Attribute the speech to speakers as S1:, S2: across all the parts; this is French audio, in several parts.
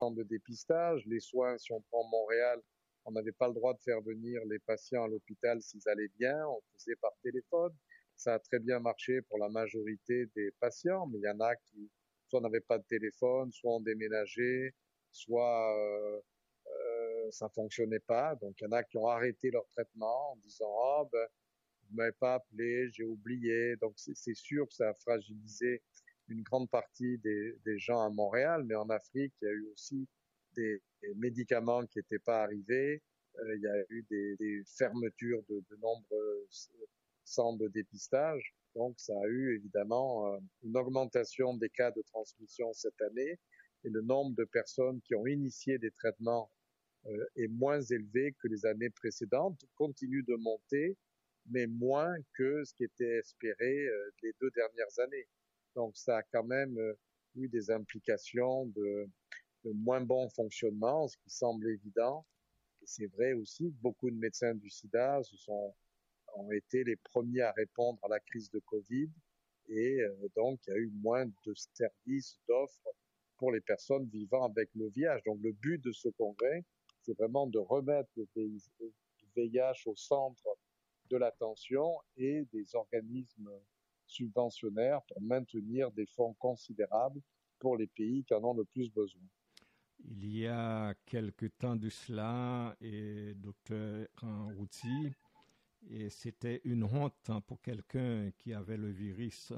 S1: centres de dépistage. Les soins, si on prend Montréal, on n'avait pas le droit de faire venir les patients à l'hôpital s'ils allaient bien. On faisait par téléphone. Ça a très bien marché pour la majorité des patients, mais il y en a qui soit n'avaient pas de téléphone, soit ont déménagé, soit ça fonctionnait pas. Donc il y en a qui ont arrêté leur traitement en disant oh ben vous m'avez pas appelé, j'ai oublié. Donc c'est sûr que ça a fragilisé une grande partie des gens à Montréal, mais en Afrique il y a eu aussi des médicaments qui n'étaient pas arrivés. Il y a eu des fermetures de nombreux centres de dépistage. Donc, ça a eu évidemment une augmentation des cas de transmission cette année et le nombre de personnes qui ont initié des traitements est moins élevé que les années précédentes, continue de monter, mais moins que ce qui était espéré les 2 dernières années. Donc, ça a quand même eu des implications de moins bon fonctionnement, ce qui semble évident. Et c'est vrai aussi que beaucoup de médecins du sida ont été les premiers à répondre à la crise de Covid et donc il y a eu moins de services, d'offres pour les personnes vivant avec le VIH. Donc le but de ce congrès, c'est vraiment de remettre le VIH au centre de l'attention et des organismes subventionnaires pour maintenir des fonds considérables pour les pays qui en ont le plus besoin.
S2: Il y a quelque temps de cela, et docteur Routy, et c'était une honte pour quelqu'un qui avait le virus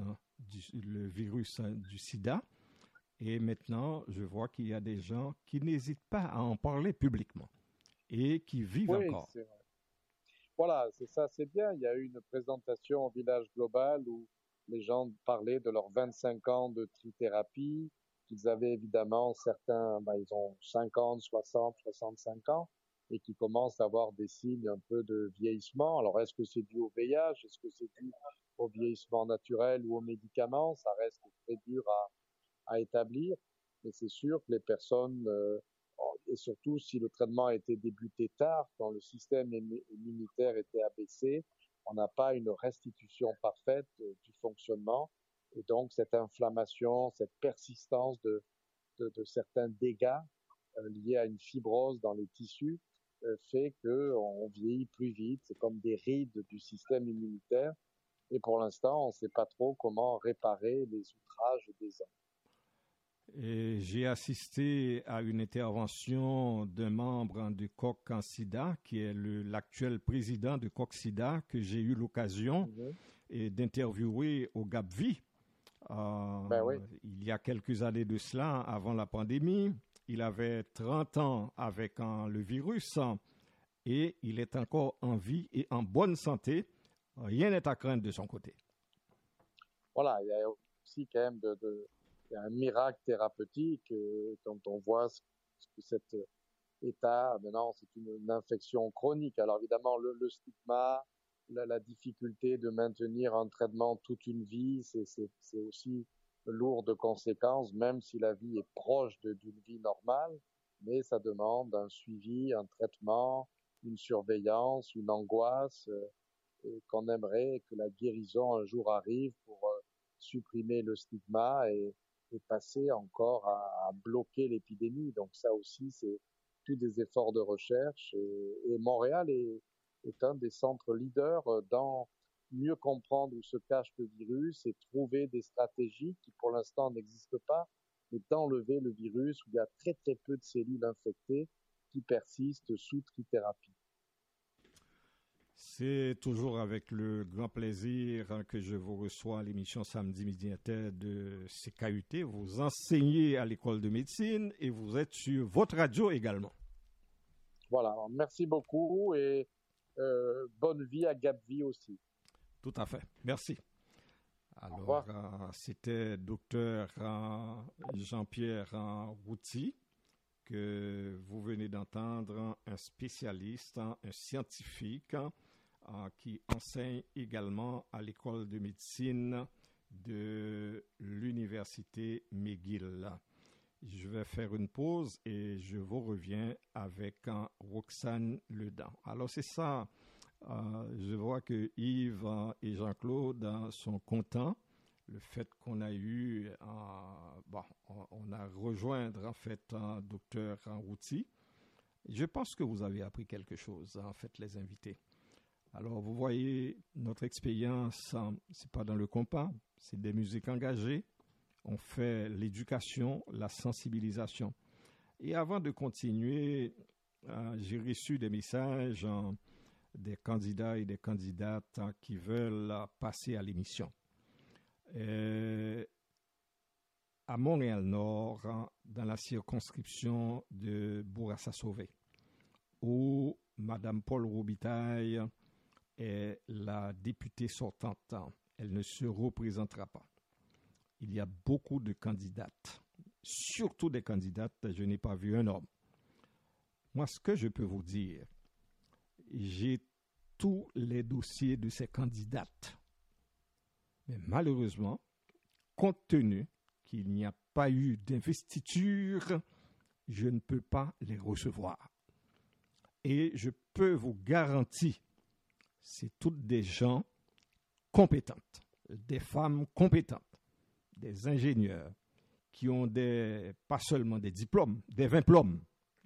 S2: du sida. Et maintenant, je vois qu'il y a des gens qui n'hésitent pas à en parler publiquement et qui vivent encore.
S1: C'est vrai. Voilà, c'est ça, c'est bien. Il y a eu une présentation au village global où les gens parlaient de leurs 25 ans de trithérapie, qu'ils avaient évidemment certains, ils ont 50, 60, 65 ans et qui commencent à avoir des signes un peu de vieillissement. Alors, est-ce que c'est dû au VIH? Est-ce que c'est dû au vieillissement naturel ou aux médicaments? Ça reste très dur à établir, mais c'est sûr que les personnes, et surtout si le traitement a été débuté tard, quand le système immunitaire était abaissé, on n'a pas une restitution parfaite du fonctionnement. Et donc, cette inflammation, cette persistance de certains dégâts liés à une fibrose dans les tissus fait qu'on vieillit plus vite. C'est comme des rides du système immunitaire. Et pour l'instant, on ne sait pas trop comment réparer les outrages des ans.
S2: Et j'ai assisté à une intervention d'un membre de COC-SIDA, qui est l'actuel président de COC-SIDA, que j'ai eu l'occasion d'interviewer au GAPVI.
S1: Oui.
S2: Il y a quelques années de cela, avant la pandémie. Il avait 30 ans avec le virus et il est encore en vie et en bonne santé. Rien n'est à craindre de son côté.
S1: Voilà, il y a aussi quand même il y a un miracle thérapeutique quand on voit ce que cet état, maintenant c'est une infection chronique. Alors évidemment le stigma, la difficulté de maintenir un traitement toute une vie, c'est aussi lourd de conséquences, même si la vie est proche d'une vie normale, mais ça demande un suivi, un traitement, une surveillance, une angoisse, et qu'on aimerait que la guérison un jour arrive pour supprimer le stigma et passer encore à bloquer l'épidémie. Donc ça aussi, c'est tous des efforts de recherche. Et Montréal est un des centres leaders dans mieux comprendre où se cache le virus et trouver des stratégies qui pour l'instant n'existent pas, mais d'enlever le virus où il y a très très peu de cellules infectées qui persistent sous trithérapie.
S2: C'est toujours avec le grand plaisir que je vous reçois à l'émission Samedi Midi Inter de CKUT. Vous enseignez à l'école de médecine et vous êtes sur votre radio également.
S1: Voilà, merci beaucoup et bonne vie à GAPVI aussi.
S2: Tout à fait, merci. Alors, c'était docteur Jean-Pierre Routy que vous venez d'entendre, un spécialiste, un scientifique qui enseigne également à l'école de médecine de l'université McGill. Je vais faire une pause et je vous reviens avec Roxane Ledan. Alors c'est ça, je vois que Yves et Jean-Claude sont contents. le fait qu'on a eu, on a rejoindre en fait un docteur Routy. Je pense que vous avez appris quelque chose, en fait, les invités. Alors, vous voyez, notre expérience, c'est pas dans le compas, c'est des musiques engagées. On fait l'éducation, la sensibilisation. Et avant de continuer, j'ai reçu des messages des candidats et des candidates qui veulent passer à l'émission. À Montréal-Nord, dans la circonscription de Bourassa-Sauvé, où Mme Paul Robitaille est la députée sortante. Elle ne se représentera pas. Il y a beaucoup de candidates, surtout des candidates, je n'ai pas vu un homme. Moi, ce que je peux vous dire, j'ai tous les dossiers de ces candidates. Mais malheureusement, compte tenu qu'il n'y a pas eu d'investiture, je ne peux pas les recevoir. Et je peux vous garantir, c'est toutes des gens compétentes, des femmes compétentes, des ingénieurs qui ont pas seulement des diplômes, des 20 plombs.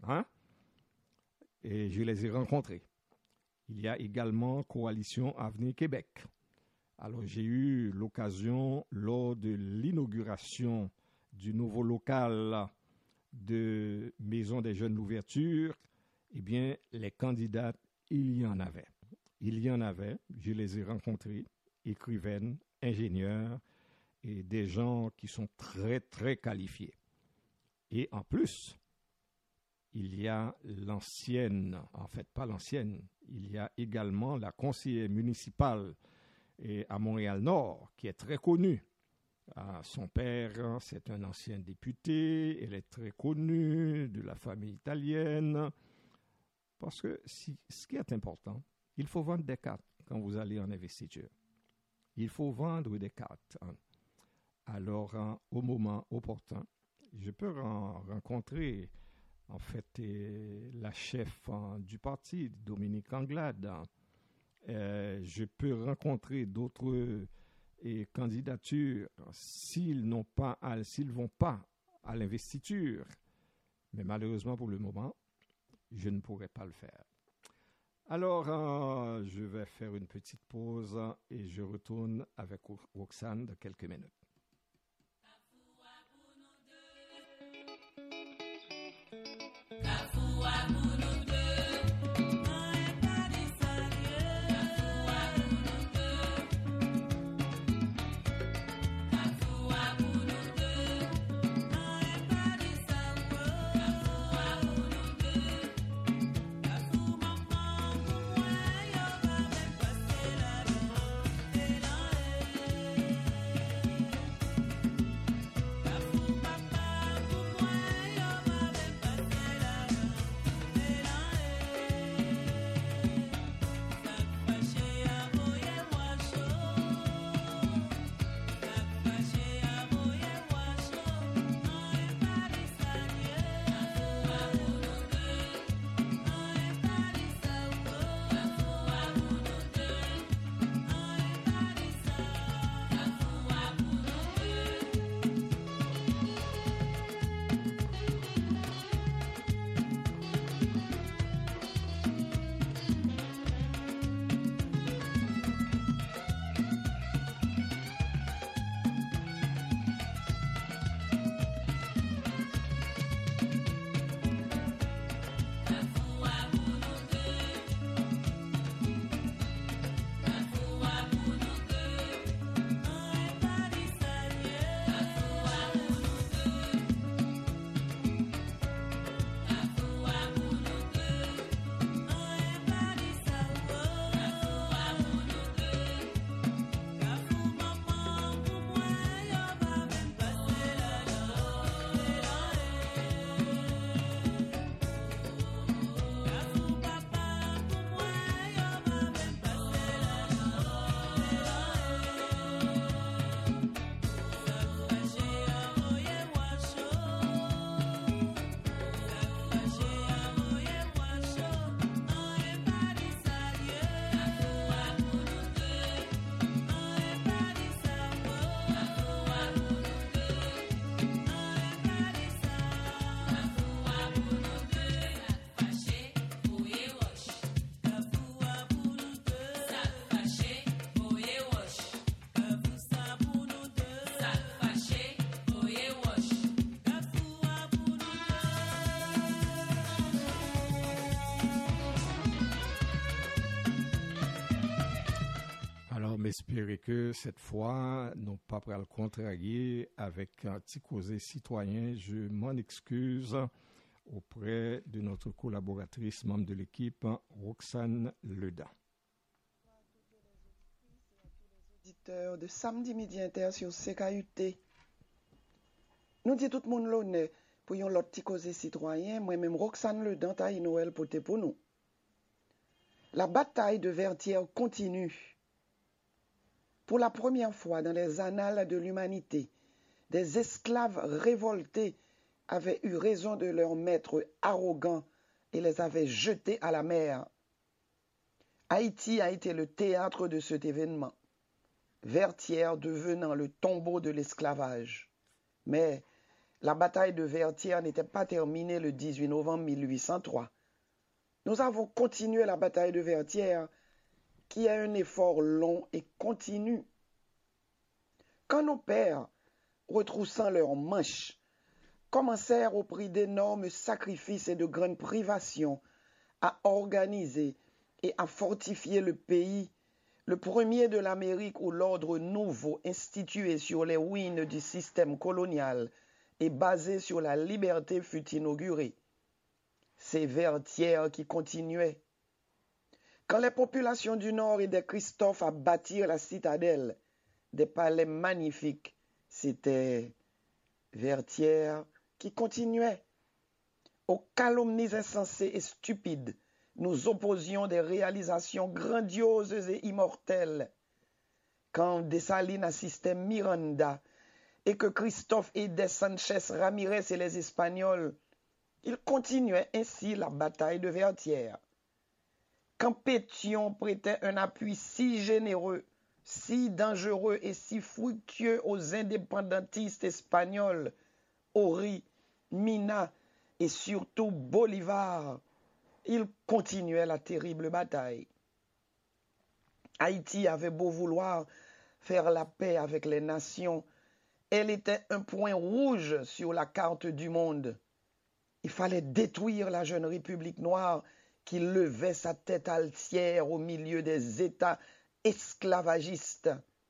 S2: Et je les ai rencontrés. Il y a également Coalition Avenir Québec. Alors, j'ai eu l'occasion, lors de l'inauguration du nouveau local de Maison des Jeunes d'Ouverture, eh bien, les candidats, il y en avait. Il y en avait, je les ai rencontrés, écrivaines, ingénieurs et des gens qui sont très, très qualifiés. Et en plus, il y a l'ancienne, en fait, pas l'ancienne, il y a également la conseillère municipale à Montréal-Nord, qui est très connue. Son père, c'est un ancien député, elle est très connue, de la famille italienne. Parce que ce qui est important, il faut vendre des cartes quand vous allez en investiture. Il faut vendre des cartes. Alors, au moment opportun, je peux rencontrer, en fait, la chef du parti, Dominique Anglade. Je peux rencontrer d'autres candidatures s'ils ne vont pas à l'investiture. Mais malheureusement, pour le moment, je ne pourrai pas le faire. Alors, je vais faire une petite pause et je retourne avec Roxane dans quelques minutes. espérer que cette fois, nous pas pour le contrarier avec un petit causé citoyen. Je m'en excuse auprès de notre collaboratrice, membre de l'équipe, Roxane Ledan.
S3: Auditeurs de Samedi Midi Inter sur CKUT. Nous dit tout le monde l'honneur pour yon l'autre petit causé citoyen, moi-même Roxane Ledan taille Noël poté pour nous. La bataille de Vertières continue. Pour la première fois dans les annales de l'humanité, des esclaves révoltés avaient eu raison de leur maître arrogant et les avaient jetés à la mer. Haïti a été le théâtre de cet événement, Vertières devenant le tombeau de l'esclavage. Mais la bataille de Vertières n'était pas terminée le 18 novembre 1803. Nous avons continué la bataille de Vertières, qui est un effort long et continu. Quand nos pères, retroussant leurs manches, commencèrent au prix d'énormes sacrifices et de grandes privations à organiser et à fortifier le pays, le premier de l'Amérique où l'ordre nouveau institué sur les ruines du système colonial et basé sur la liberté fut inauguré. C'est Vertières qui continuait. Quand les populations du Nord aidaient Christophe à bâtir la citadelle, des palais magnifiques, c'était Vertières qui continuait. Aux calomnies insensées et stupides, nous opposions des réalisations grandioses et immortelles. Quand Dessalines assistait Miranda et que Christophe aidait Sanchez Ramirez et les Espagnols, il continuait ainsi la bataille de Vertières. Quand Pétion prêtait un appui si généreux, si dangereux et si fructueux aux indépendantistes espagnols, Horry, Mina et surtout Bolivar, il continuait la terrible bataille. Haïti avait beau vouloir faire la paix avec les nations, elle était un point rouge sur la carte du monde. Il fallait détruire la jeune République noire qui levait sa tête altière au milieu des États esclavagistes.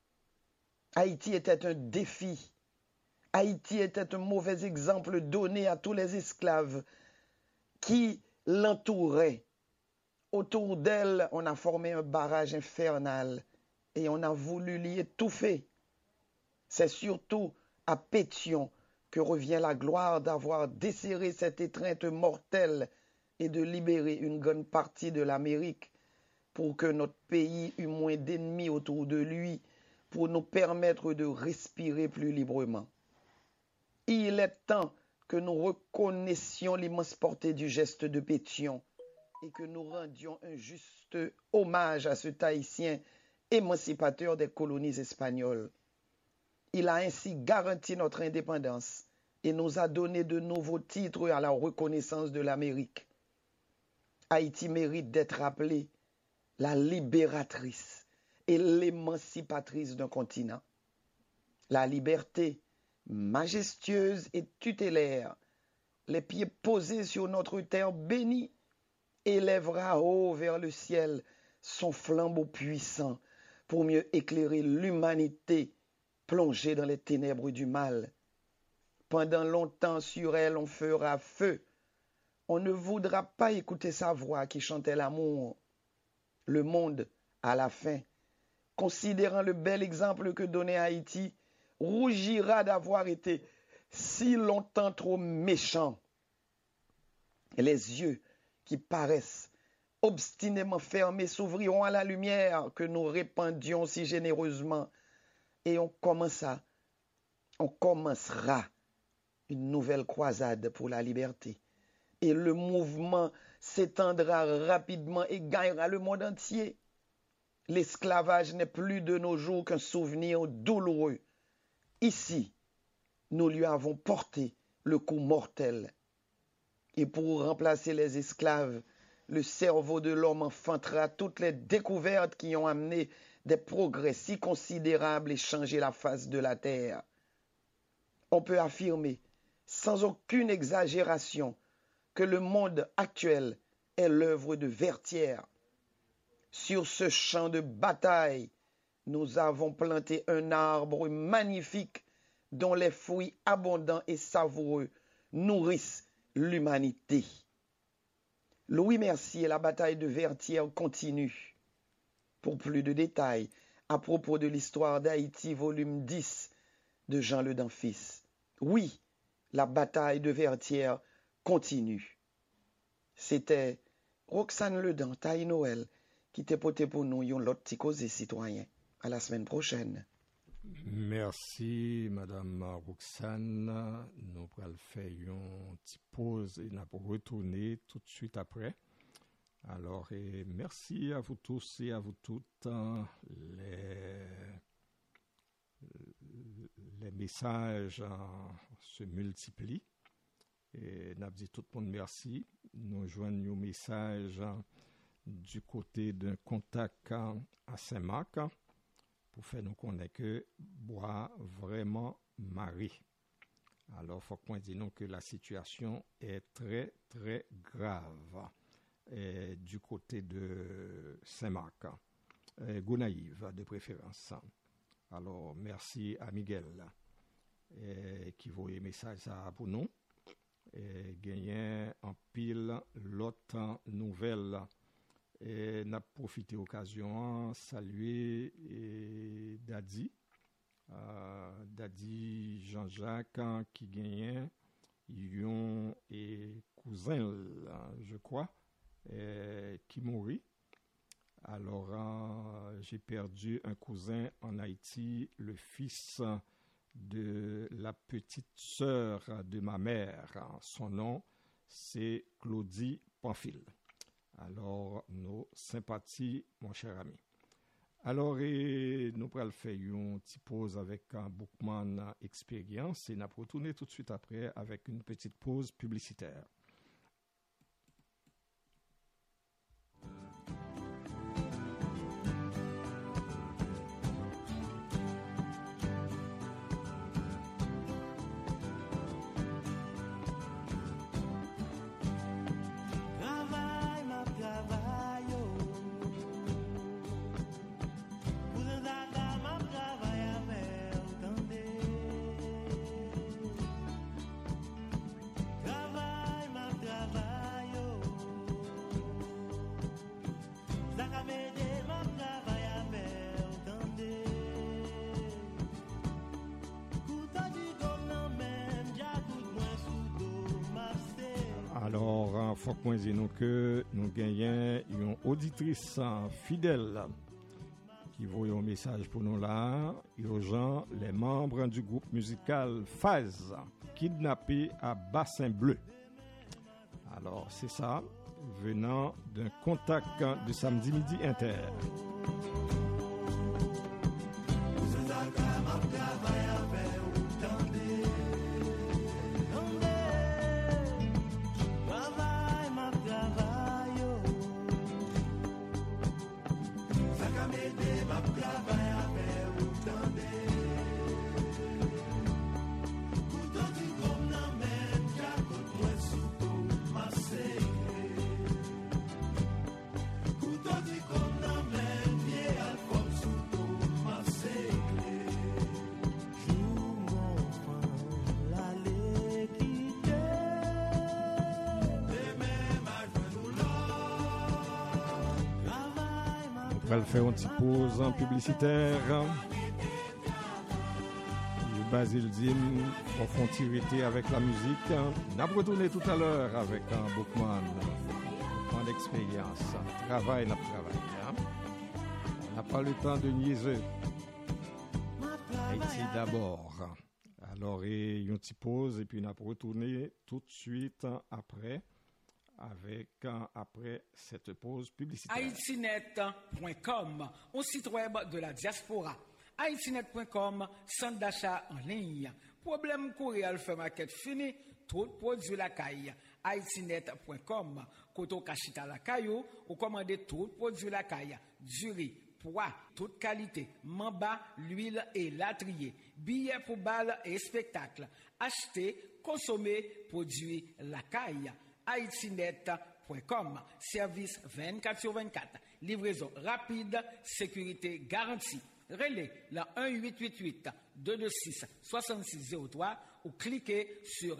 S3: Haïti était un défi. Haïti était un mauvais exemple donné à tous les esclaves qui l'entouraient. Autour d'elle, on a formé un barrage infernal et on a voulu l'y étouffer. C'est surtout à Pétion que revient la gloire d'avoir desserré cette étreinte mortelle et de libérer une grande partie de l'Amérique pour que notre pays eût moins d'ennemis autour de lui, pour nous permettre de respirer plus librement. Il est temps que nous reconnaissions l'immense portée du geste de Pétion et que nous rendions un juste hommage à ce Haïtien émancipateur des colonies espagnoles. Il a ainsi garanti notre indépendance et nous a donné de nouveaux titres à la reconnaissance de l'Amérique. Haïti mérite d'être appelée la libératrice et l'émancipatrice d'un continent. La liberté, majestueuse et tutélaire, les pieds posés sur notre terre bénie, élèvera haut vers le ciel son flambeau puissant pour mieux éclairer l'humanité plongée dans les ténèbres du mal. Pendant longtemps sur elle on fera feu. On ne voudra pas écouter sa voix qui chantait l'amour. Le monde, à la fin, considérant le bel exemple que donnait Haïti, rougira d'avoir été si longtemps trop méchant. Les yeux qui paraissent obstinément fermés s'ouvriront à la lumière que nous répandions si généreusement et on commencera une nouvelle croisade pour la liberté. Et le mouvement s'étendra rapidement et gagnera le monde entier. L'esclavage n'est plus de nos jours qu'un souvenir douloureux. Ici, nous lui avons porté le coup mortel. Et pour remplacer les esclaves, le cerveau de l'homme enfantera toutes les découvertes qui ont amené des progrès si considérables et changé la face de la terre. On peut affirmer, sans aucune exagération, que le monde actuel est l'œuvre de Vertières. Sur ce champ de bataille, nous avons planté un arbre magnifique dont les fruits abondants et savoureux nourrissent l'humanité. Louis Mercier, la bataille de Vertières continue. Pour plus de détails à propos de l'histoire d'Haïti, volume 10 de Jean Le Danfils. Oui, la bataille de Vertières continue. C'était Roxane Ledan, Taille Noël, qui t'a porté pour nous yon lot petit cause citoyen. À la semaine prochaine.
S2: Merci, Madame Roxane. Nous allons faire une petite pause et nous allons retourner tout de suite après. Alors, et merci à vous tous et à vous toutes. Les messages se multiplient. Et nous dit tout le monde merci. Nous joignons un message du côté d'un contact à Saint-Marc pour faire nous connaître que bois vraiment Marie. Alors, il faut qu'on dise que la situation est très, très grave du côté de Saint-Marc, Gonaïve de préférence. Alors, merci à Miguel qui voyait message pour nous. Et gagner en pile l'autre nouvelle. Et n'a profité occasion saluer Dadi Jean-Jacques qui gagnait yon et cousin je crois qui mourit. Alors j'ai perdu un cousin en Haïti, le fils de la petite sœur de ma mère. Son nom c'est Claudie Pamphile. Alors, nos sympathies, mon cher ami. Alors, nous allons faire une petite pause avec un Bookman Experience et nous allons retourner tout de suite après avec une petite pause publicitaire. Alors, il faut qu'on dise que nous gagnons une auditrice fidèle qui voit un message pour nous là. Urgent, les membres du groupe musical Phase kidnappés à Bassin Bleu. Alors, c'est ça, venant d'un contact de Samedi Midi Inter. On va faire une petite pause en publicitaire. Basile Dim, on fait tiriter avec la musique. On a retourné tout à l'heure avec un Bookman d'expérience. Travail. Hein? On n'a pas le temps de niaiser. Haïti d'abord. Alors, il y a une petite pause et puis on a retourné tout de suite après cette pause publicitaire.
S4: Haitinet.com, au site web de la diaspora. Haitinet.com, centre d'achat en ligne. Problème courriel fait maquette fini, tout produit la caille. Haitinet.com, koto kachita la caillou, ou commander tout produit la caille. Du riz, poids, toute qualité, mamba, l'huile et latrier. Billets pour bal et spectacle. Acheter, consommer, produit la caille. Haitinet.com, service 24/24, livraison rapide, sécurité garantie. Relais la 1-888-226-6603 ou cliquez sur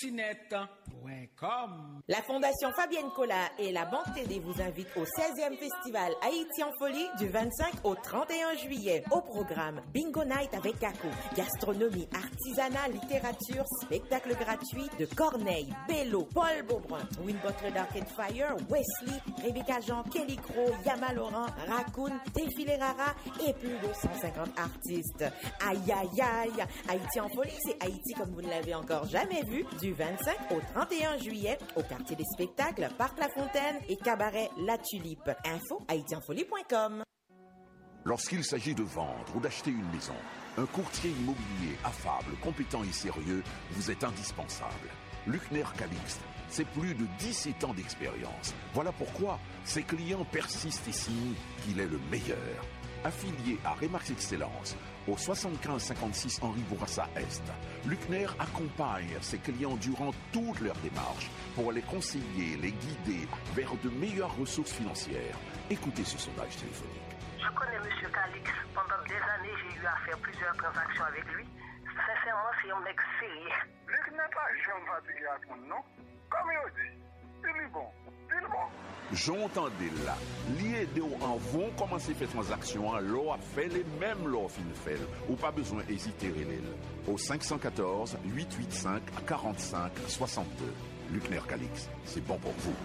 S4: haitinet.com.
S5: La Fondation Fabienne Colas et la Banque TD vous invitent au 16e Festival Haïti en folie du 25 au 31 juillet. Au programme Bingo Night avec Kako, gastronomie, artisanat, littérature, spectacle gratuit de Corneille, Bello, Paul Beaubrun, Win Butler d'Arcade Fire, Wesley, Rebecca Jean, Kelly Crow, Yama Laurent, Raccoon, Défilé Rara et plus de 150 artistes. Aïe aïe aïe, Haïti en folie, c'est Haïti comme vous ne l'avez encore jamais vu, du 25 au 31 juillet au quartier des spectacles, Parc La Fontaine et cabaret La Tulipe. Info haïtienfolie.com.
S6: Lorsqu'il s'agit de vendre ou d'acheter une maison, un courtier immobilier affable, compétent et sérieux vous est indispensable. Luckner Calixte, c'est plus de 17 ans d'expérience. Voilà pourquoi ses clients persistent et signent qu'il est le meilleur. Affilié à Remax Excellence, au 7556 Henri Bourassa Est, Luckner accompagne ses clients durant toute leur démarche pour les conseiller, les guider vers de meilleures ressources financières. Écoutez ce sondage téléphonique.
S7: Je connais M. Calix. Pendant des années, j'ai eu à faire plusieurs transactions avec lui. Sincèrement, c'est un mec sérieux.
S8: Luc n'est pas jamais fatigué à fond, non? Comme il dit, il est bon.
S6: J'entendais là, lié de en vont commencer à faire transaction, l'eau a fait les mêmes l'eau fin fait, ou pas besoin d'hésiter au 514 885 45 62. Luckner Calix, c'est bon pour vous.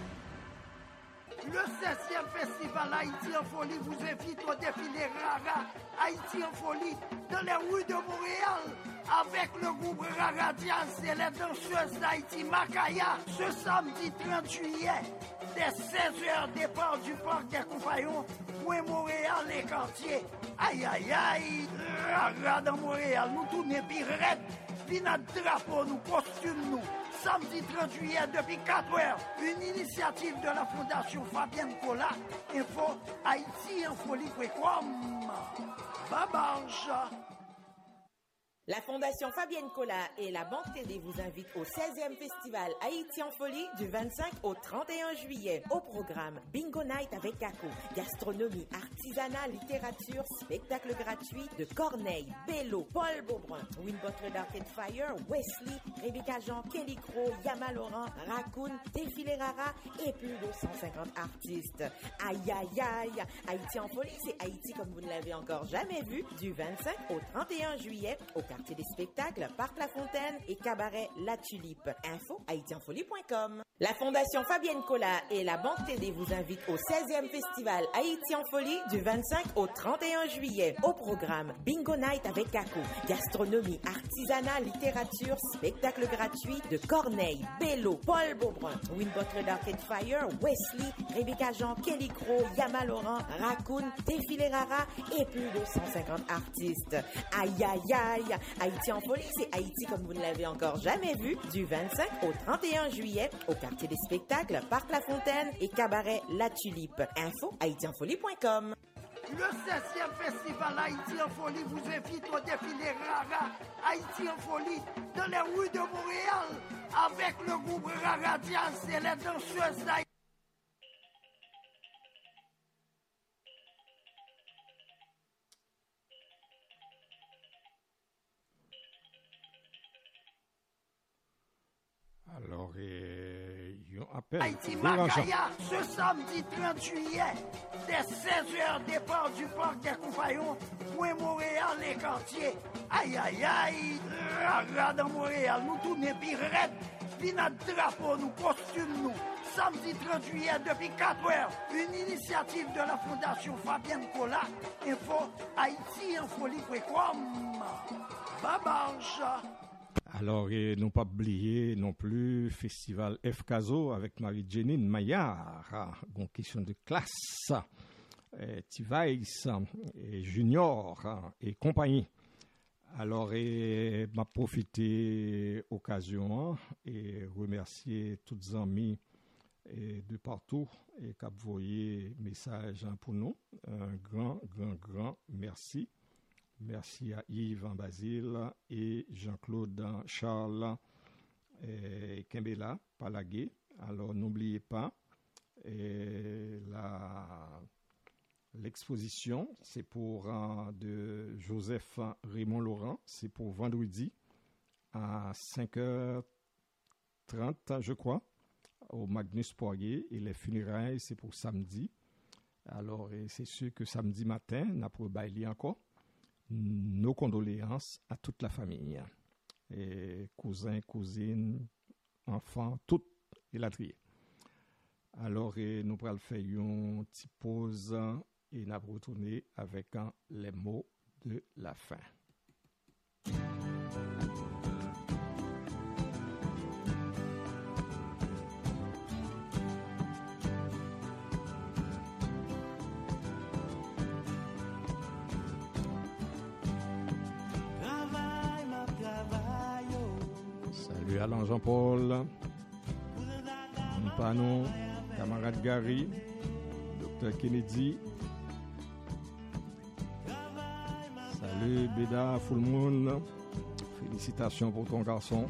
S9: Le 16e Festival Haïti en folie vous invite au défilé Rara Haïti en folie dans les rues de Montréal avec le groupe Rara Jazz et les danseuses d'Haïti Makaya ce samedi 30 juillet dès 16h départ du parc des Compagnons pour Montréal les quartiers. Aïe aïe aïe, Rara dans Montréal, nous tournons pirate, puis notre drapeau, nous costumes nous. Samedi 30 juillet depuis 4 heures, une initiative de la Fondation Fabienne Colas. Info haïtienfolie.com. Babarge.
S5: La Fondation Fabienne Colas et la Banque TD vous invitent au 16e Festival Haïti en folie du 25 au 31 juillet. Au programme Bingo Night avec Kako, gastronomie, artisanat, littérature, spectacle gratuit de Corneille, Bello, Paul Beaubrun, Win Butler d'Arcade Fire, Wesley, Rebecca Jean, Kelly Crow, Yama Laurent, Raccoon, Défilé Rara et plus de 150 artistes. Aïe aïe aïe, Haïti en folie, c'est Haïti comme vous ne l'avez encore jamais vu, du 25 au 31 juillet au quartier des spectacles, Parc La Fontaine et cabaret La Tulipe. Info haïtienfolie.com. La Fondation Fabienne Colas et la Banque TD vous invitent au 16e Festival Haïti en folie du 25 au 31 juillet. Au programme Bingo Night avec Kako, gastronomie, artisanat, littérature, spectacle gratuit de Corneille, Bello, Paul Beaubrun, Win Butler d'Arcade Fire, Wesley, Rebecca Jean, Kelly Crow, Yama Laurent, Raccoon, Défilé Rara et plus de 150 artistes. Aïe aïe aïe, Haïti en folie, c'est Haïti comme vous ne l'avez encore jamais vu, du 25 au 31 juillet au quartier des spectacles, Parc La Fontaine et cabaret La Tulipe. Info haïtienfolie.com.
S9: Le 16e Festival Haïti en folie vous invite au défilé Rara Haïti en folie dans les rues de Montréal avec le groupe Rara Jazz et les danseuses d'Haïti.
S2: Alors, ils ont appel.
S9: Haïti Makaya, ce samedi 30 juillet, dès 16h départ du parc des Compagnons, pour Montréal les quartiers. Aïe aïe aïe, Rara dans Montréal, nous tournons pirate, puis notre drapeau, nous costumes nous. Samedi 30 juillet depuis 4 heures, une initiative de la Fondation Fabienne Colas. Info haïtienfolie.com. Babarge.
S2: Alors, et non pas oublier non plus Festival FKZO avec Marie-Jénine Maillard, une question de classe, T-Vice, Junior et compagnie. Alors, et m'a profité occasion et remercier tous les amis de partout et qui ont envoyé message pour nous. Un grand merci. Merci à Yves en Basile et Jean-Claude Charles et Kembela Palagué. Alors n'oubliez pas L'exposition, c'est pour de Joseph Raymond Laurent. C'est pour vendredi à 5h30, je crois, au Magnus Poirier. Et les funérailles, c'est pour samedi. Alors, c'est sûr que samedi matin, on a pour bailler encore. Nos condoléances à toute la famille. Et cousins, cousines, enfants, tout et la trier. Alors, nous allons faire une petite pause et nous allons retourner avec les mots de la fin. Salut Alain Jean-Paul, Mpano, camarade Gary, Dr Kennedy. Salut Beda Full Moon, félicitations pour ton garçon.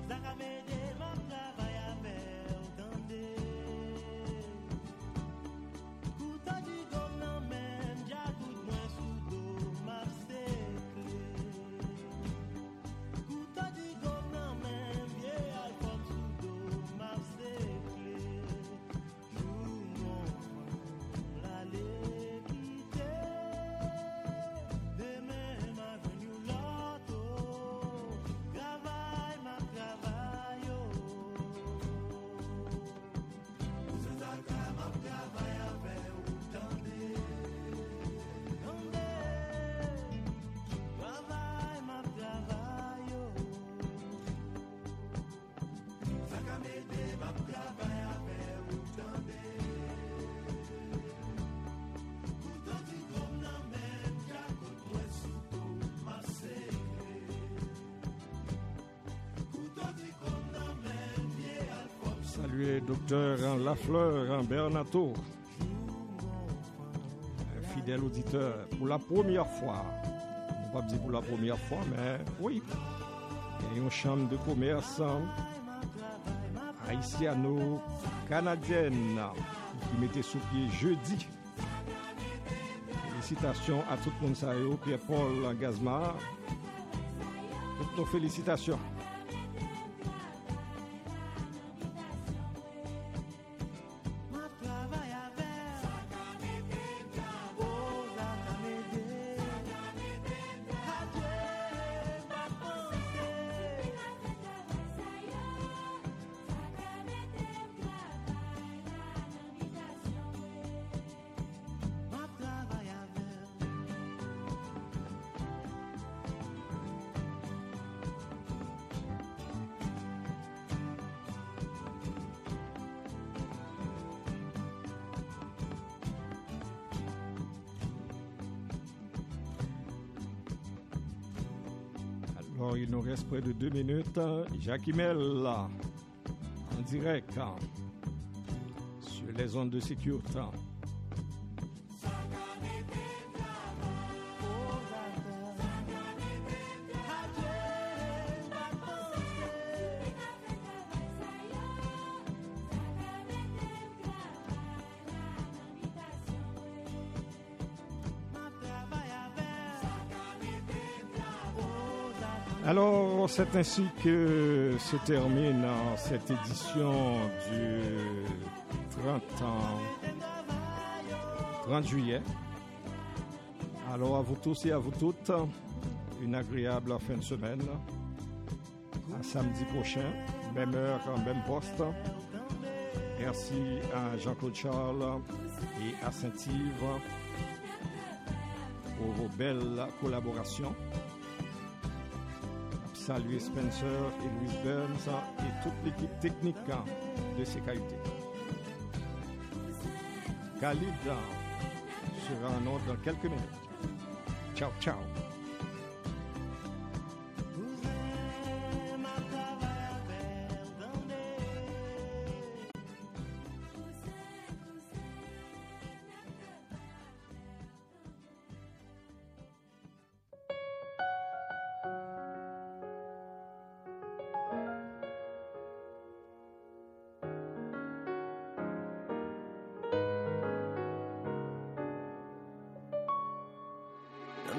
S2: Salut docteur Lafleur Bernato, un fidèle auditeur pour la première fois. On ne va pas dire pour la première fois, mais oui. Il y a une chambre de commerce haïtiano-canadienne qui mettait sous pied jeudi. Félicitations à tout le monde, Pierre-Paul Gazmar. Toutes nos félicitations. Alors, il nous reste près de 2 minutes. Jacquimel, en direct, sur les ondes de sécurité. Alors, c'est ainsi que se termine cette édition du 30 juillet. Alors, à vous tous et à vous toutes, une agréable fin de semaine. À samedi prochain, même heure, même poste. Merci à Jean-Claude Charles et à Saint-Yves pour vos belles collaborations. Salut Spencer et Louis Burns et toute l'équipe technique de CKUT. Khalid sera en ordre dans quelques minutes. Ciao, ciao.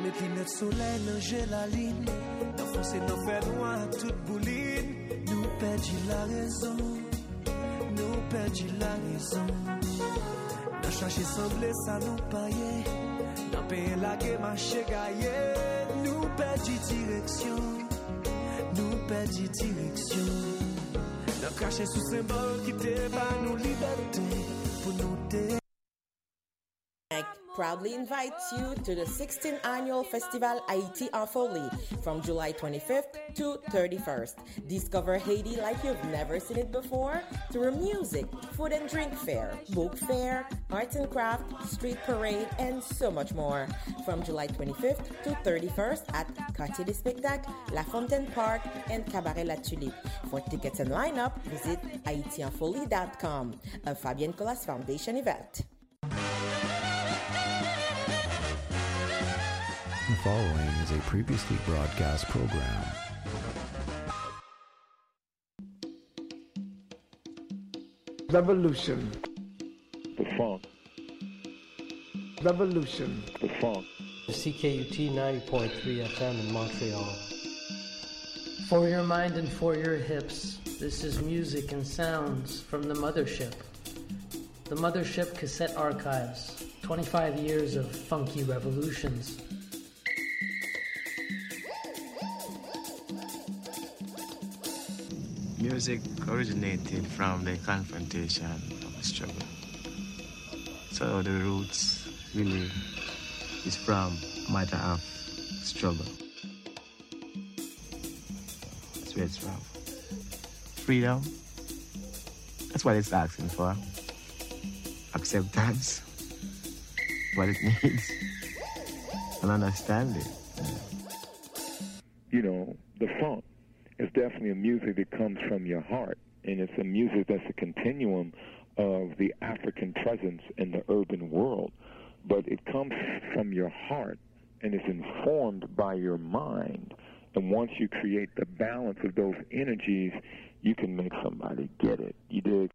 S10: mettre lunettes soleil, nager la ligne. D'enfoncer nos faits noirs, toute bouline. Nous perdit la raison. Nous perdit la raison. Dans chercher semblé, ça nous paye. Dans payer la guerre, marché gaillé. Nous perdit direction. Nous perdit direction. Dans cacher sous symbole qui t'ébat nous liberté. Pour nous te.
S5: Proudly invites you to the 16th annual Festival Haiti en Folie from July 25th to 31st. Discover Haiti like you've never seen it before through music, food and drink fair, book fair, arts and craft, street parade, and so much more. From July 25th to 31st at Quartier des Spectacles, La Fontaine Park, and Cabaret La Tulipe. For tickets and lineup, visit haitienfolie.com, a Fabienne Colas Foundation event.
S11: The following is a previously broadcast program.
S12: Revolution.
S13: The funk.
S12: Revolution.
S13: The funk.
S14: The CKUT 90.3 FM in Montreal.
S15: For your mind and for your hips, this is music and sounds from the Mothership. The Mothership Cassette Archives. 25 years of funky revolutions.
S16: Music originated from the confrontation of the struggle. So the roots really is from a matter of struggle. That's where it's from. Freedom, that's what it's asking for. Acceptance, what it needs. And understanding.
S13: You know, the funk. It's definitely a music that comes from your heart, and it's a music that's a continuum of the African presence in the urban world, but it comes from your heart, and it's informed by your mind, and once you create the balance of those energies, you can make somebody get it. You dig?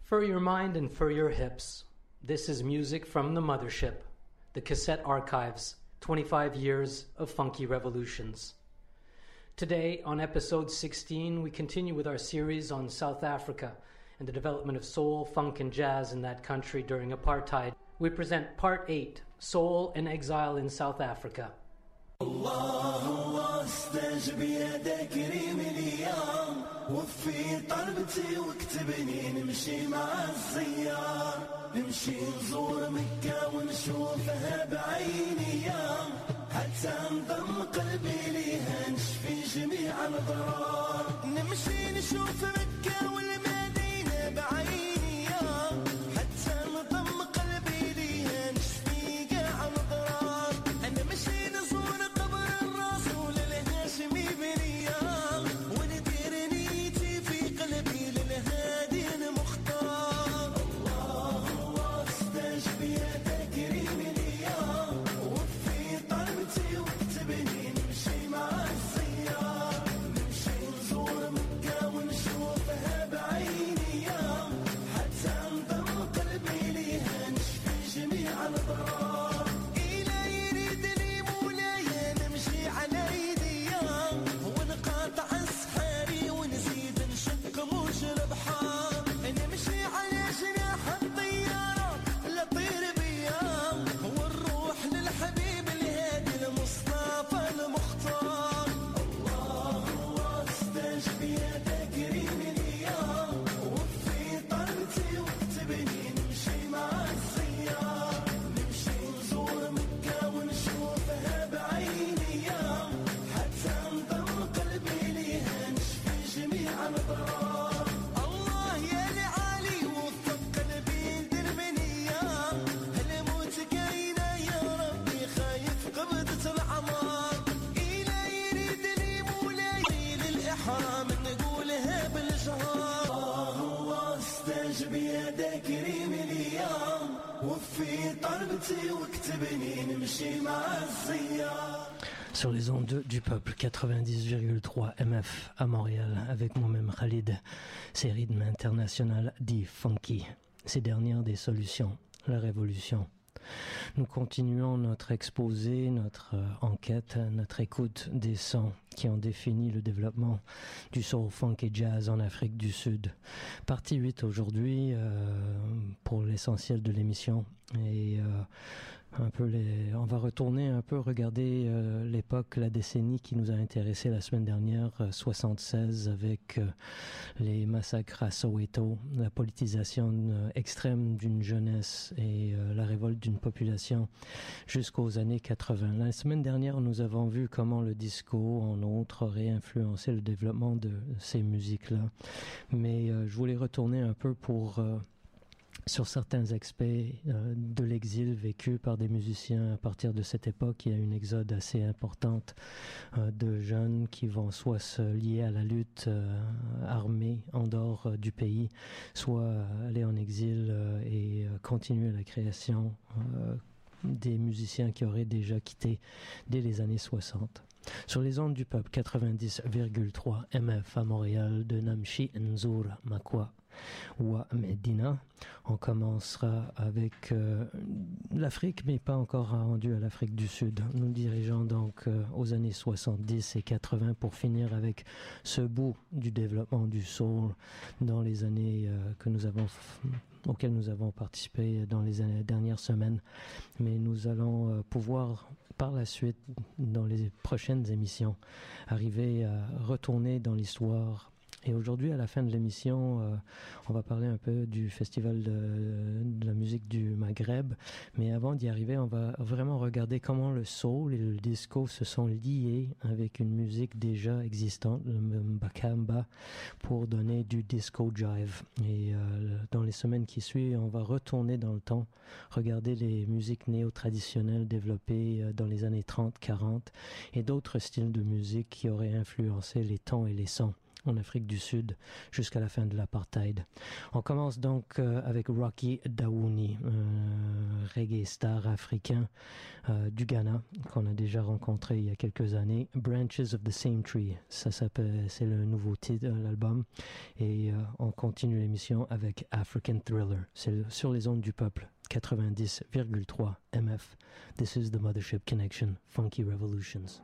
S14: For your mind and for your hips, this is music from the mothership, the Cassette Archives, 25 years of funky revolutions. Today, on episode 16, we continue with our series on South Africa and the development of soul, funk, and jazz in that country during apartheid. We present Part 8, Soul and Exile in South Africa.
S10: الله استجب يا كريم اليوم وفي طلبتي واكتبني نمشي مع الزيار نمشي نزور مكة ونشوفها بعيني يوم حتى انضم قلبي ليها نشفي جميع الضرار نمشي نشوف مكة والمدينة بعيني يوم حتى انضم قلبي ليها نشفي قاع الضرار انا مشي نزور
S14: Sur les ondes du peuple, 90,3 MF à Montréal, avec moi-même Khalid, c'est rythme international dit funky. Ces dernières des solutions, la révolution. Nous continuons notre exposé, notre enquête, notre écoute des sons qui ont défini le développement du soul, funk et jazz en Afrique du Sud. Partie 8 aujourd'hui pour l'essentiel de l'émission et on va retourner un peu, regarder l'époque, la décennie qui nous a intéressés la semaine dernière, 76, avec les massacres à Soweto, la politisation extrême d'une jeunesse et la révolte d'une population jusqu'aux années 80. La semaine dernière, nous avons vu comment le disco, en outre, aurait influencé le développement de ces musiques-là. Mais je voulais retourner un peu sur certains aspects de l'exil vécu par des musiciens à partir de cette époque. Il y a une exode assez importante de jeunes qui vont soit se lier à la lutte armée en dehors du pays, soit aller en exil et continuer la création des musiciens qui auraient déjà quitté dès les années 60. Sur les ondes du peuple, 90,3 MF à Montréal, de Namchi Nzura Makwa Wa Medina. On commencera avec l'Afrique, mais pas encore rendu à l'Afrique du Sud. Nous dirigeons donc aux années 70 et 80 pour finir avec ce bout du développement du soul dans les années auxquelles nous avons participé dans les dernières semaines. Mais nous allons pouvoir par la suite, dans les prochaines émissions, arriver à retourner dans l'histoire. Et aujourd'hui, à la fin de l'émission, on va parler un peu du festival de la musique du Maghreb. Mais avant d'y arriver, on va vraiment regarder comment le soul et le disco se sont liés avec une musique déjà existante, le mbakamba, pour donner du disco jive. Et dans les semaines qui suivent, on va retourner dans le temps, regarder les musiques néo-traditionnelles développées dans les années 30, 40 et d'autres styles de musique qui auraient influencé les temps et les sons en Afrique du Sud jusqu'à la fin de l'apartheid. On commence donc avec Rocky Dawouni, un reggae star africain du Ghana qu'on a déjà rencontré il y a quelques années. Branches of the Same Tree, c'est le nouveau titre de l'album. Et on continue l'émission avec African Thriller. C'est sur les ondes du peuple, 90,3 MF. This is the Mothership Connection, Funky Revolutions.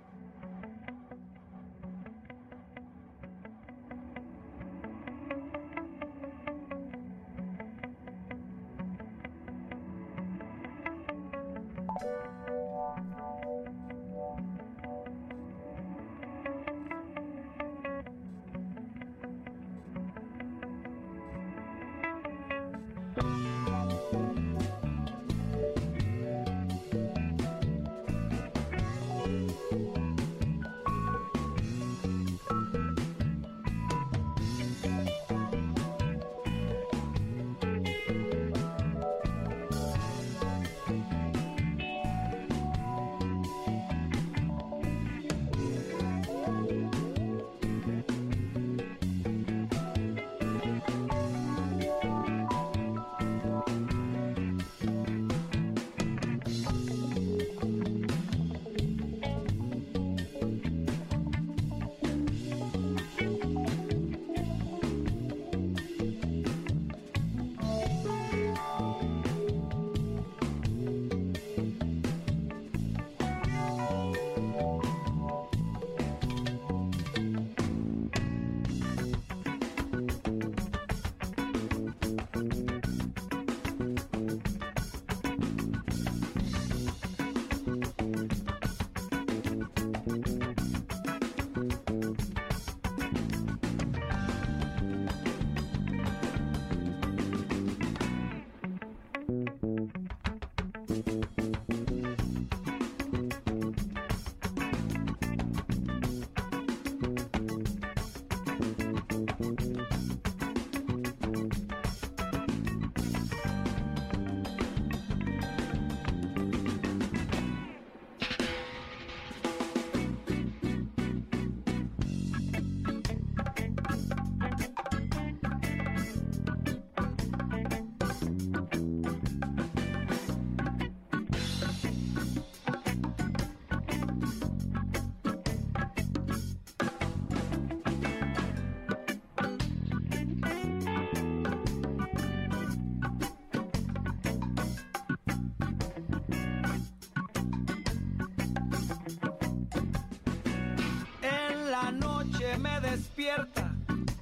S10: Me despierta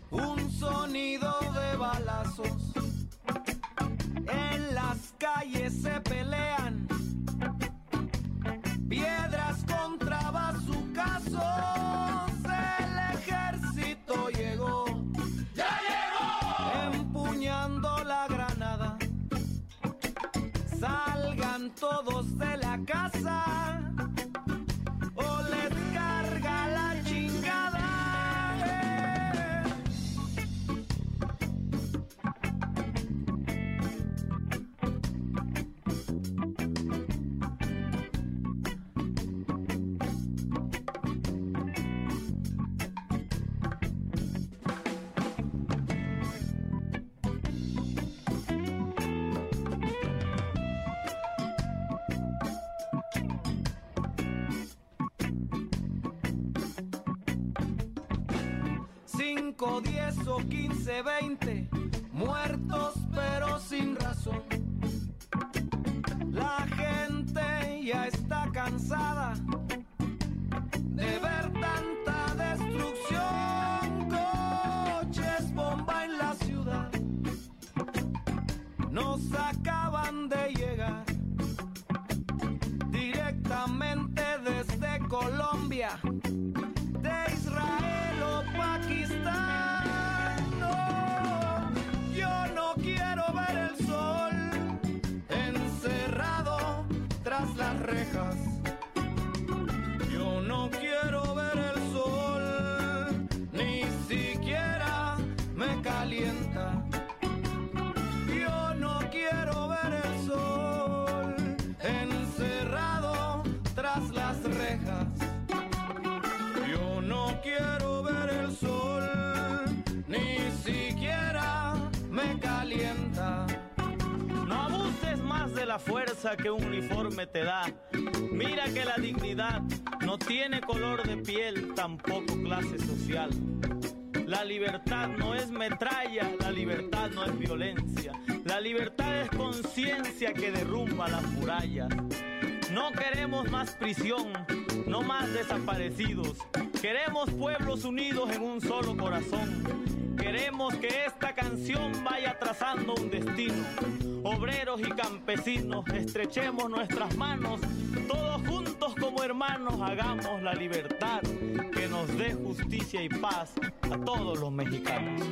S10: un sonido de balazos. En las calles se pelean piedras contra bazucazos. El ejército llegó, ya llegó, empuñando la granada. Salgan todos de la casa o les carga la chingada. Cinco, 10 o 15, 20 muertos pero sin razón. La gente ya está cansada de ver tanta destrucción. Coches bomba en la ciudad nos acaban de llegar directamente desde Colombia, de Israel o Pakistán. No, yo no quiero ver el sol
S12: la fuerza que un uniforme te da. Mira que la dignidad no tiene color de piel, tampoco clase social. La libertad no es metralla, la libertad no es violencia. La libertad es conciencia que derrumba las murallas. No queremos más prisión, no más desaparecidos. Queremos pueblos unidos en un solo corazón. Queremos que esta canción vaya trazando un destino. Obreros y campesinos, estrechemos nuestras manos. Todos juntos como hermanos hagamos la libertad que nos dé justicia y paz a todos los mexicanos.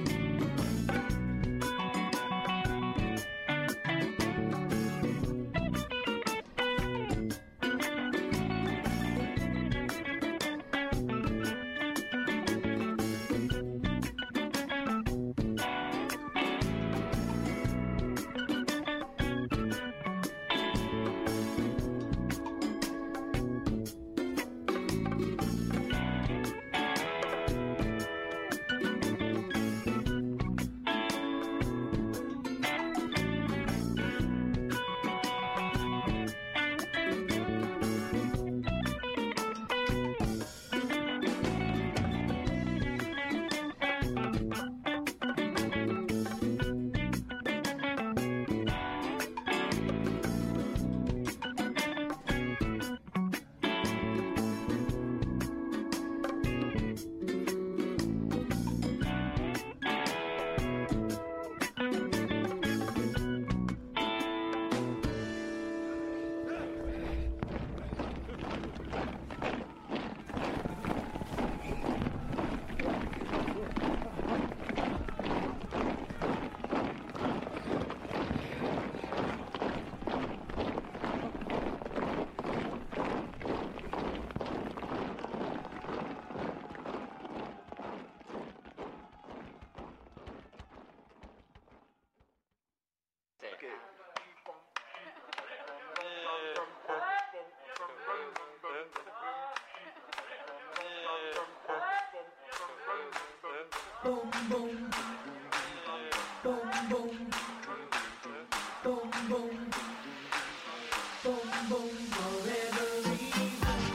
S10: Boom, boom. Boom, boom. Boom, boom. Boom, boom. Forever reason.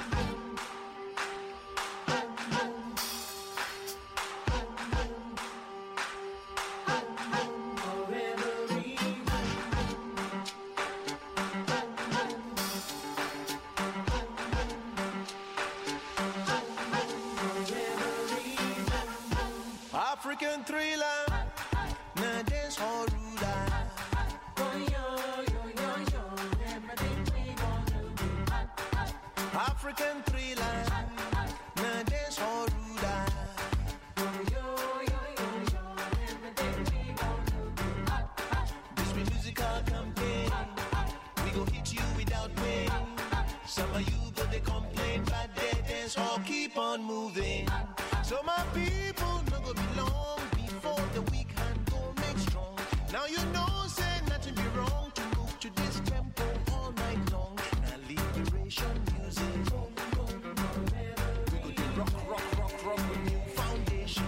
S10: Boom, boom. Boom, boom. Boom, boom. Forever reason.
S17: African thriller, now dance hall ruler. African thriller, now dance hall ruler. This musical campaign, we go hit you without pain. Some of you go they complain, but they dance hall keep on moving. So my people no go be long before the weak hand go make strong. Now you know say nothing be wrong to move to this tempo all night long. Now liberation music. We go to rock with new foundation.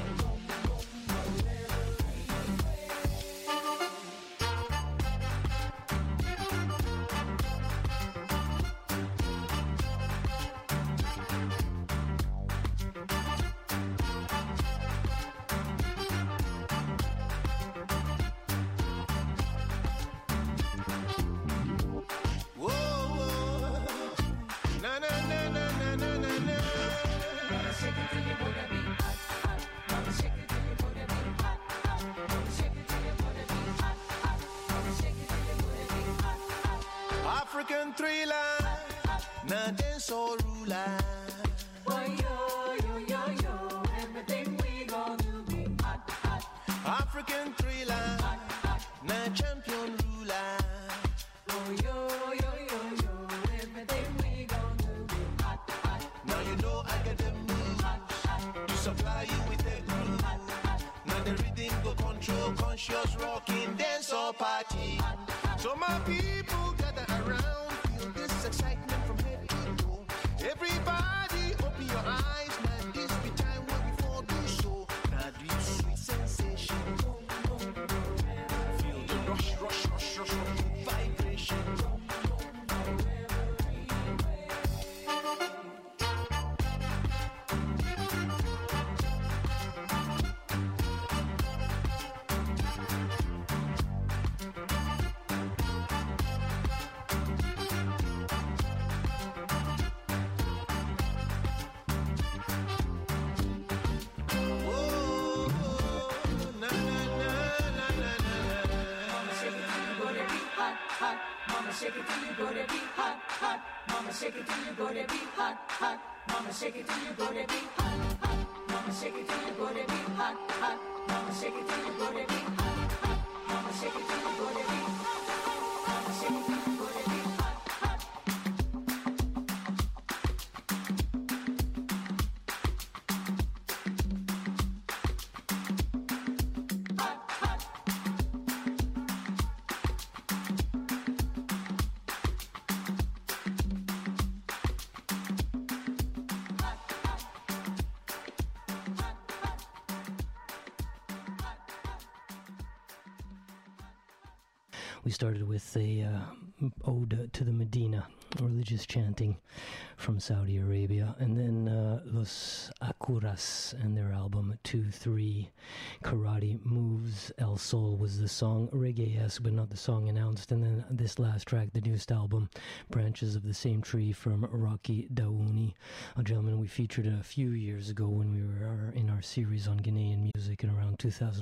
S17: African thriller, now dance all ruler. Everything we gon' do be hot, hot. African thriller, now champion ruler. Everything we gon' do be hot, hot. Now you know I got the moves to supply you with the groove. Now the rhythm go control conscious rocking dance all party. So my people gather around, feel this excitement from head to toe. Everybody open your eyes, now this be time when we fall do so. Now deep sweet sensation. Feel the rush, vibration.
S10: shake it till your booty be hot, hot. Mama, shake it till your booty be hot, hot. Mama, shake it till your booty be hot, hot. Mama, shake it till your booty be hot, hot. Mama, shake it till your booty be hot, hot. Mama, shake it till your booty be hot, hot. Mama, shake it till your booty be hot, hot.
S14: We started with a ode to the Medina, religious chanting from Saudi Arabia, and then Los Acuras and their album 2-3 Karate Moves. El Sol was the song, reggae-esque but not the song announced, and then this last track, the newest album, Branches of the Same Tree from Rocky Daouni, a gentleman we featured a few years ago when we were in our series on Ghanaian music in around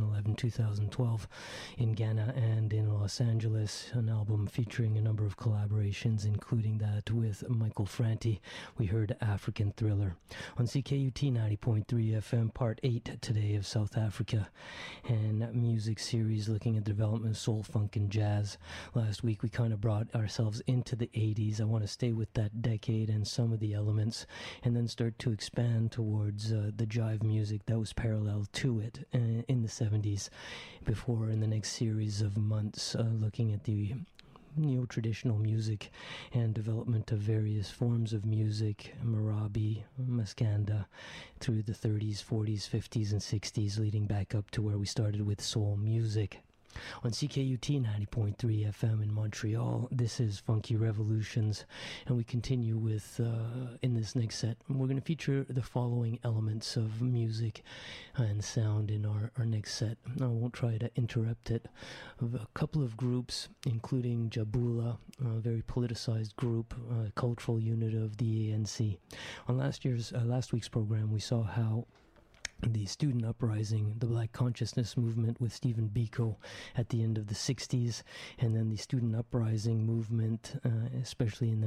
S14: 2011-2012 in Ghana and in Los Angeles, an album featuring a number of collaborations, including that with Michael Franti. We heard African Thriller on CKUT 90.3 FM, part 8 today of South Africa and music series looking at development, soul, funk, and jazz. Last week we kind of brought ourselves into the 80s. I want to stay with that decade and some of the elements and then start to expand towards the jive music that was parallel to it in the 70s before in the next series of months looking at the neo-traditional music and development of various forms of music, Marabi, Maskanda, through the 30s, 40s, 50s, and 60s, leading back up to where we started with soul music. On CKUT 90.3 FM in Montreal, this is Funky Revolutions, and we continue with, in this next set, we're going to feature the following elements of music and sound in our next set. I won't try to interrupt it. A couple of groups, including Jabula, a very politicized group, cultural unit of the ANC. On last week's program, we saw how the student uprising, the Black Consciousness movement with Stephen Biko at the end of the 60s, and then the student uprising movement, especially in the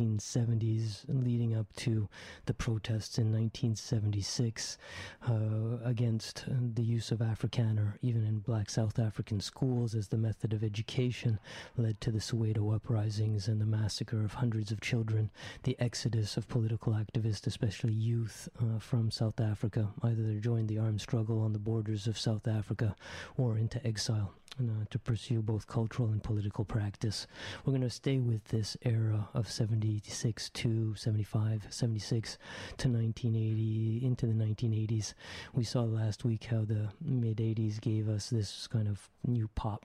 S14: 1970s, leading up to the protests in 1976 against the use of Afrikaner, even in Black South African schools, as the method of education, led to the Soweto uprisings and the massacre of hundreds of children, the exodus of political activists, especially youth from South Africa, either they joined the armed struggle on the borders of South Africa or into exile to pursue both cultural and political practice. We're going to stay with this era of 76 to 75, 76 to 1980, into the 1980s. We saw last week how the mid-80s gave us this kind of new pop